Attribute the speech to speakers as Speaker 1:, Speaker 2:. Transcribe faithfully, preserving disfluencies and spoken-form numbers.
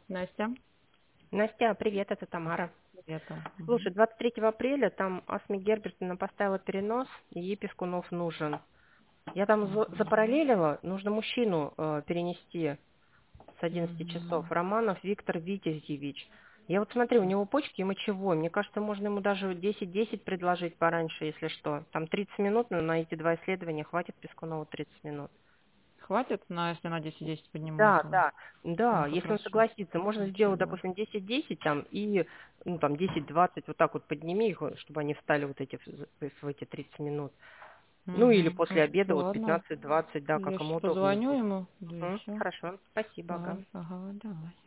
Speaker 1: Настя?
Speaker 2: Настя, привет, это Тамара.
Speaker 1: Привет. Мгм.
Speaker 2: Слушай, двадцать третьего апреля там Асми Гербертовна поставила перенос, и ей Пескунов нужен. Я там за- запараллелила, нужно мужчину э, перенести с одиннадцати часов.
Speaker 1: Мгм.
Speaker 2: Романов Виктор Витязьевич. Я вот смотрю, у него почки и мочевой. Мне кажется, можно ему даже десять десять предложить пораньше, если что. Там тридцать минут, но на эти два исследования хватит Пескунову тридцать минут.
Speaker 1: Хватит, на, если на десять десять подниму,
Speaker 2: Да,
Speaker 1: то
Speaker 2: да, да,
Speaker 1: он как
Speaker 2: если он
Speaker 1: раз сейчас
Speaker 2: согласится, можно сделать,
Speaker 1: мочевой.
Speaker 2: допустим, десять десять там и, ну, там, десять двадцать вот так вот подними их, чтобы они встали вот эти, в в эти тридцать минут. Ну, или
Speaker 1: Угу.
Speaker 2: после
Speaker 1: Хорошо,
Speaker 2: обеда вот
Speaker 1: ладно.
Speaker 2: пятнадцать двадцать, да,
Speaker 1: Я
Speaker 2: как
Speaker 1: сейчас
Speaker 2: ему удобнее
Speaker 1: позвоню
Speaker 2: будет.
Speaker 1: ему, да и
Speaker 2: Мгм,
Speaker 1: все.
Speaker 2: хорошо, спасибо, ага.
Speaker 1: Так, ага, давай.